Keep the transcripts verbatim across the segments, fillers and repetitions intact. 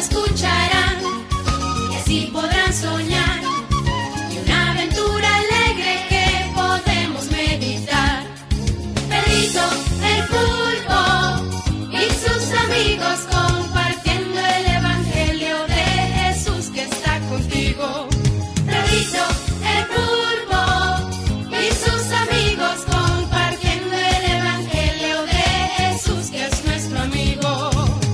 escucharán y así podrán soñar y una aventura alegre que podemos meditar. Pedrito el pulpo y sus amigos compartiendo el evangelio de Jesús que está contigo. Pedrito el pulpo y sus amigos compartiendo el evangelio de Jesús que es nuestro amigo.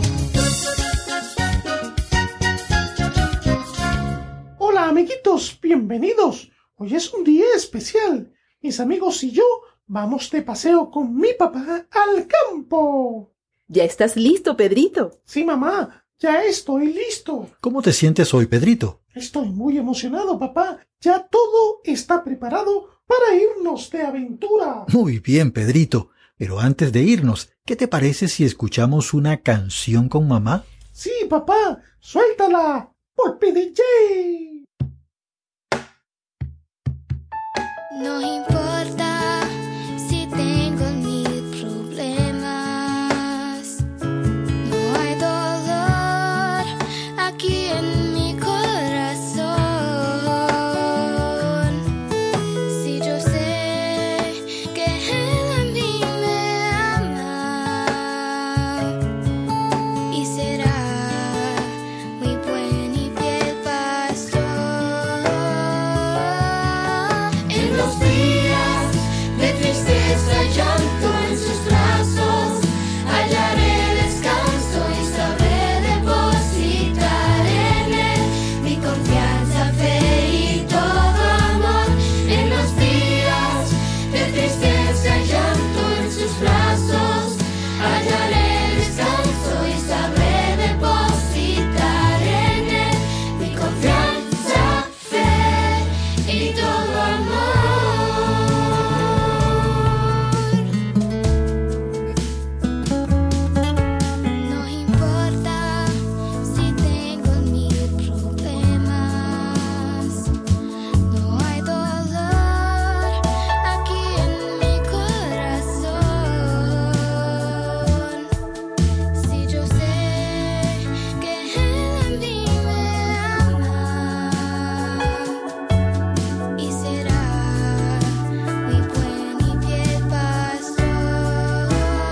Hola amiguitos, bienvenidos. Hoy es un día especial. Mis amigos y yo vamos de paseo con mi papá al campo. ¿Ya estás listo, Pedrito? Sí, mamá, ya estoy listo. ¿Cómo te sientes hoy, Pedrito? Estoy muy emocionado, papá. Ya todo está preparado para irnos de aventura. Muy bien, Pedrito. Pero antes de irnos, ¿qué te parece si escuchamos una canción con mamá? Sí, papá, suéltala por P D J. No importa si tengo mil problemas, no hay dolor aquí en mi corazón. Si yo sé que Él a mí me ama y será mi buen y fiel pastor. En los días de tristeza, llanto en sus brazos, hallaré descanso y sabré depositar en Él mi confianza, fe y todo amor. En los días de tristeza, llanto en sus brazos, hallaré descanso y sabré depositar en Él mi confianza, fe y todo amor. No importa si tengo mil problemas, no hay dolor aquí en mi corazón. Si yo sé que Él a mí me ama y será mi buen y fiel pastor.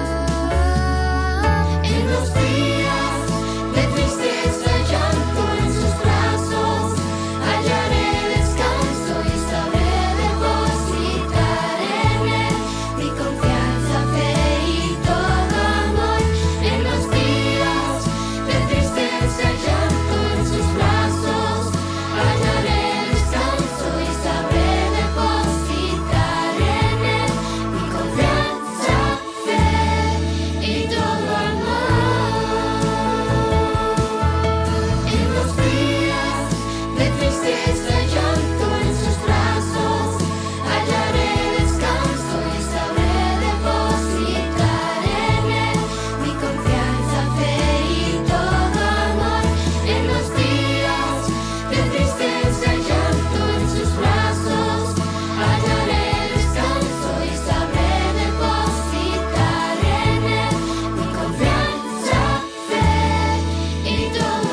En los días de tristeza, llanto en sus brazos, hallaré descanso y sabré depositar en Él mi confianza, fe y todo amor. En los días de tristeza, llanto en sus brazos, hallaré descanso y sabré depositar en Él mi confianza, fe y todo amor. En los días de tristeza, llanto en sus brazos, hallaré descanso y sabré depositar en Él mi confianza, fe y todo amor. En los días de tristeza, llanto en sus brazos, hallaré descanso y sabré depositar en Él mi confianza, fe y todo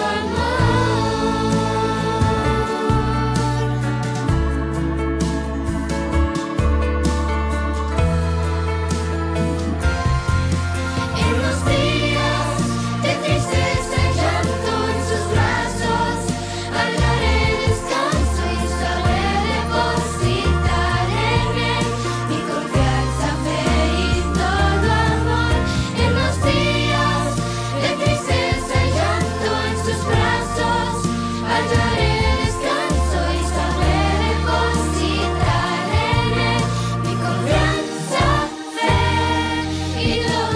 amor. En los días de tristeza, llanto en sus brazos, hallaré descanso y sabré depositar en Él mi confianza, fe y todo amor. En los días de tristeza, llanto en sus brazos, hallaré descanso y sabré depositar en Él mi confianza, fe y todo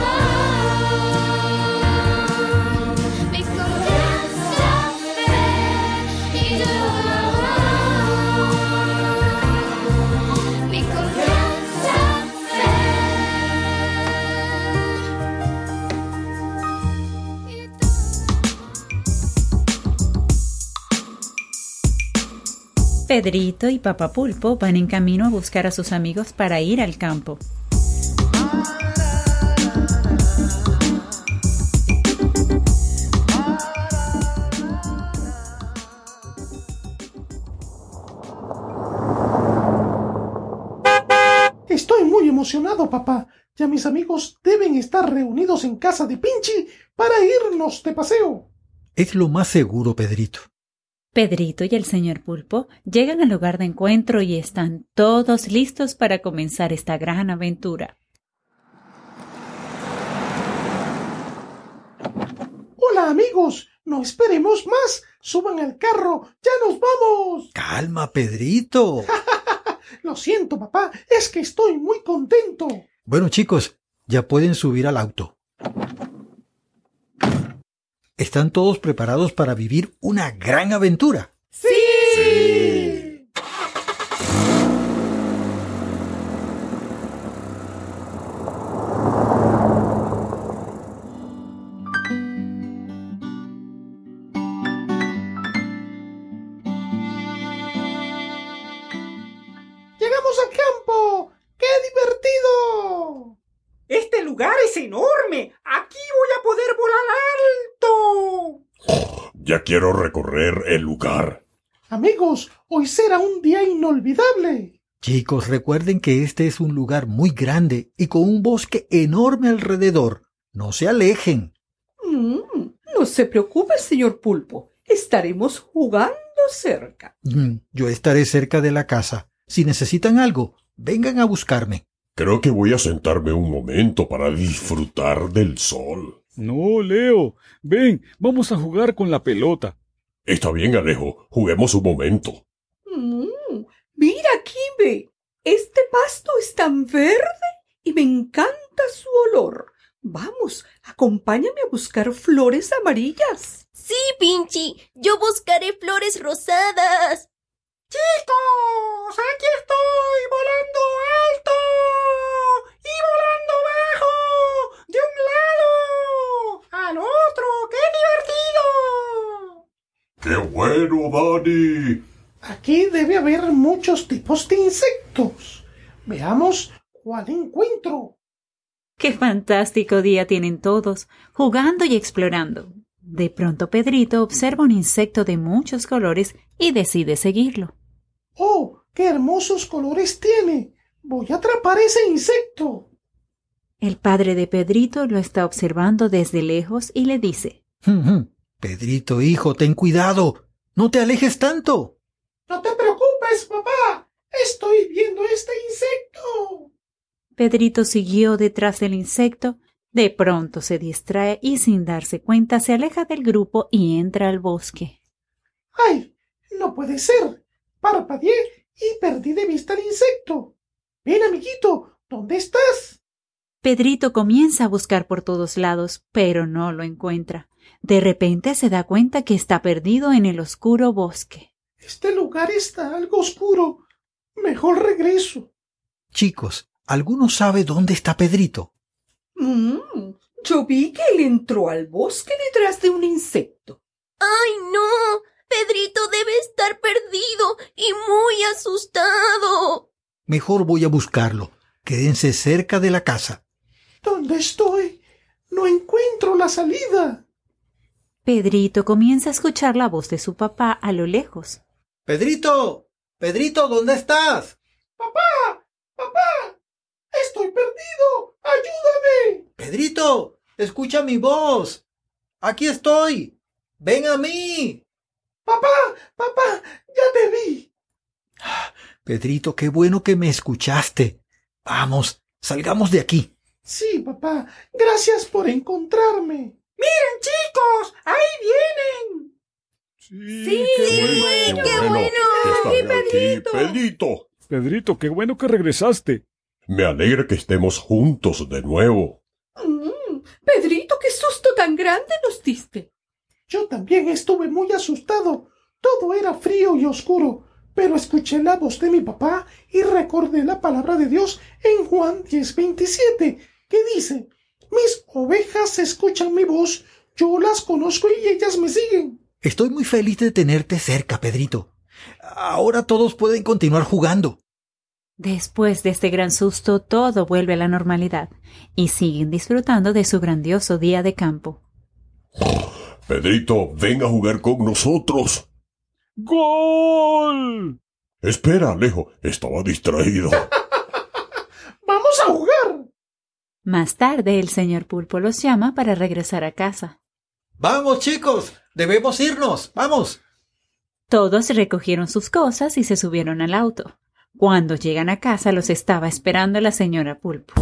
amor. Mi confianza, fe y todo amor. Mi confianza, fe y todo. Pedrito y Papá Pulpo van en camino a buscar a sus amigos para ir al campo. emocionado, papá. Ya mis amigos deben estar reunidos en casa de Pinchi para irnos de paseo. Es lo más seguro, Pedrito. Pedrito y el señor Pulpo llegan al lugar de encuentro y están todos listos para comenzar esta gran aventura. Hola, amigos. No esperemos más. Suban al carro. ¡Ya nos vamos! Calma, Pedrito. Lo siento, papá. Es que estoy muy contento. Bueno, chicos, ya pueden subir al auto. ¿Están todos preparados para vivir una gran aventura? ¡Sí! Sí. ¡Llegamos al campo! ¡Qué divertido! ¡Este lugar es enorme! ¡Aquí voy a poder volar alto! Ya quiero recorrer el lugar. Amigos, hoy será un día inolvidable. Chicos, recuerden que este es un lugar muy grande y con un bosque enorme alrededor. No se alejen. Mm, no se preocupe, señor Pulpo. Estaremos jugando cerca. Mm, Yo estaré cerca de la casa. Si necesitan algo, vengan a buscarme. Creo que voy a sentarme un momento para disfrutar del sol. No, Leo. Ven, vamos a jugar con la pelota. Está bien, Alejo. Juguemos un momento. Mm, mira, Kimbe. Este pasto es tan verde y me encanta su olor. Vamos, acompáñame a buscar flores amarillas. Sí, Pinchi, yo buscaré flores rosadas. ¡Chicos! ¡Aquí estoy! ¡Volando alto! ¡Y volando bajo! ¡De un lado al otro! ¡Qué divertido! ¡Qué bueno, Dani! Aquí debe haber muchos tipos de insectos. Veamos cuál encuentro. ¡Qué fantástico día tienen todos, jugando y explorando! De pronto Pedrito observa un insecto de muchos colores y decide seguirlo. ¡Oh, qué hermosos colores tiene! Voy a atrapar ese insecto. El padre de Pedrito lo está observando desde lejos y le dice: Pedrito, hijo, ten cuidado. No te alejes tanto. No te preocupes, papá. Estoy viendo este insecto. Pedrito siguió detrás del insecto. De pronto se distrae y sin darse cuenta se aleja del grupo y entra al bosque. ¡Ay! No puede ser. Parpadeé y perdí de vista el insecto. Ven, amiguito, ¿dónde estás? Pedrito comienza a buscar por todos lados, pero no lo encuentra. De repente se da cuenta que está perdido en el oscuro bosque. Este lugar está algo oscuro. Mejor regreso. Chicos, ¿alguno sabe dónde está Pedrito? Mm, yo vi que él entró al bosque detrás de un insecto. ¡Ay, no! Pedrito debe estar perdido y muy asustado. Mejor voy a buscarlo. Quédense cerca de la casa. ¿Dónde estoy? No encuentro la salida. Pedrito comienza a escuchar la voz de su papá a lo lejos. Pedrito, Pedrito, ¿dónde estás? ¡Papá! ¡Papá! ¡Estoy perdido! ¡Ayúdame! Pedrito, escucha mi voz. Aquí estoy. Ven a mí. ¡Papá! ¡Papá! ¡Ya te vi! Pedrito, qué bueno que me escuchaste. Vamos, salgamos de aquí. Sí, papá. Gracias por encontrarme. ¡Miren, chicos! ¡Ahí vienen! Sí, Sí, qué güey, bueno. qué bueno. que están aquí, Pedrito. Pedrito. Pedrito, qué bueno que regresaste. Me alegra que estemos juntos de nuevo. Mm, Pedrito, qué susto tan grande nos diste. Yo también estuve muy asustado. Todo era frío y oscuro, pero escuché la voz de mi papá y recordé la palabra de Dios en Juan diez veintisiete, que dice: mis ovejas escuchan mi voz, yo las conozco y ellas me siguen. Estoy muy feliz de tenerte cerca, Pedrito. Ahora todos pueden continuar jugando. Después de este gran susto, todo vuelve a la normalidad y siguen disfrutando de su grandioso día de campo. Pedrito, ven a jugar con nosotros. ¡Gol! Espera, Alejo, estaba distraído. ¡Vamos a jugar! Más tarde el señor Pulpo los llama para regresar a casa. ¡Vamos, chicos! ¡Debemos irnos! ¡Vamos! Todos recogieron sus cosas y se subieron al auto. Cuando llegan a casa los estaba esperando la señora Pulpo.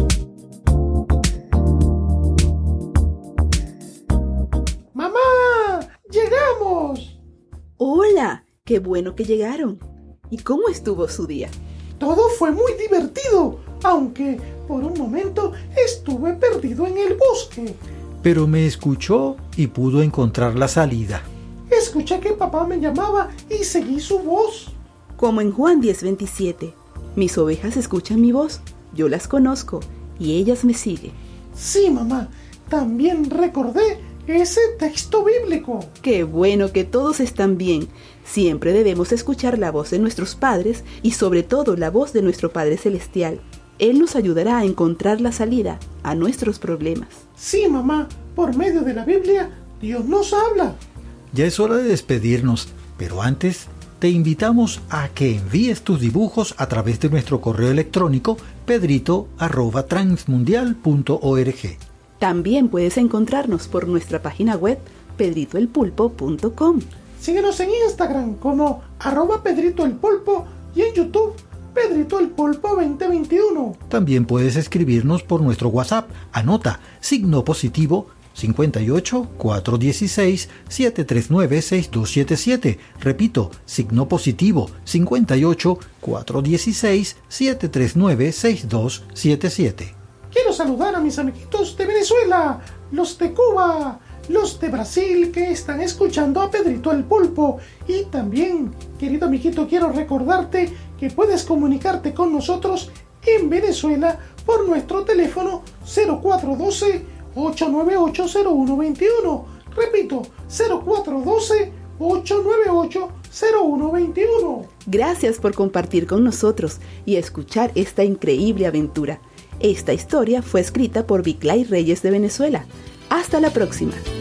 ¡Mamá! ¡Llegamos! Hola, qué bueno que llegaron. ¿Y cómo estuvo su día? Todo fue muy divertido, aunque por un momento estuve perdido en el bosque. Pero me escuchó y pudo encontrar la salida. Escuché que papá me llamaba y seguí su voz. Como en Juan diez veintisiete, mis ovejas escuchan mi voz, yo las conozco y ellas me siguen. Sí, mamá, también recordé ese texto bíblico. Qué bueno que todos están bien. Siempre debemos escuchar la voz de nuestros padres y sobre todo la voz de nuestro Padre Celestial. Él nos ayudará a encontrar la salida a nuestros problemas. Sí, mamá, por medio de la Biblia, Dios nos habla. Ya es hora de despedirnos, pero antes te invitamos a que envíes tus dibujos a través de nuestro correo electrónico pedrito arroba transmundial punto org. También puedes encontrarnos por nuestra página web pedrito el pulpo punto com. Síguenos en Instagram como arroba Pedrito el Pulpo y en YouTube Pedrito el Pulpo veinte veintiuno. También puedes escribirnos por nuestro WhatsApp. Anota signo positivo cincuenta y ocho, cuatrocientos dieciséis, setecientos treinta y nueve, sesenta y dos setenta y siete. Repito, signo positivo cincuenta y ocho, cuatrocientos dieciséis, setecientos treinta y nueve, sesenta y dos setenta y siete. Quiero saludar a mis amiguitos de Venezuela, los de Cuba, los de Brasil que están escuchando a Pedrito el Pulpo. Y también, querido amiguito, quiero recordarte que puedes comunicarte con nosotros en Venezuela por nuestro teléfono cero cuatro uno dos, ocho nueve ocho, cero uno dos uno. Repito, cero cuatro uno dos, ocho nueve ocho, cero uno dos uno. Gracias por compartir con nosotros y escuchar esta increíble aventura. Esta historia fue escrita por Viclay Reyes de Venezuela. Hasta la próxima.